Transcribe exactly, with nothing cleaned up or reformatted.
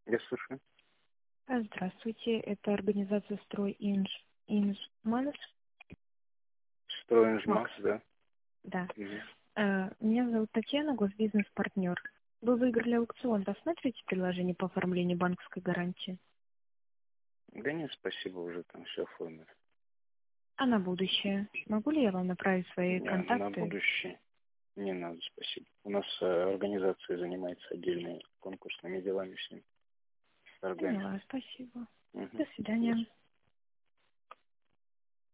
Я слушаю. А, Здравствуйте, это организация «Строй Инж Инж Манаж». Строинжмас, Макс, да. да. Мгм. Э, Меня зовут Татьяна, госбизнес-партнер. Вы выиграли аукцион. Посмотрите предложение по оформлению банковской гарантии? Да нет, спасибо, уже там все оформлено. А на будущее? Могу ли я вам направить свои Не, на контакты? будущее не надо, спасибо. У нас э, организация занимается отдельными конкурсными делами всеми, торгами. Поняла, спасибо. Мгм. До свидания.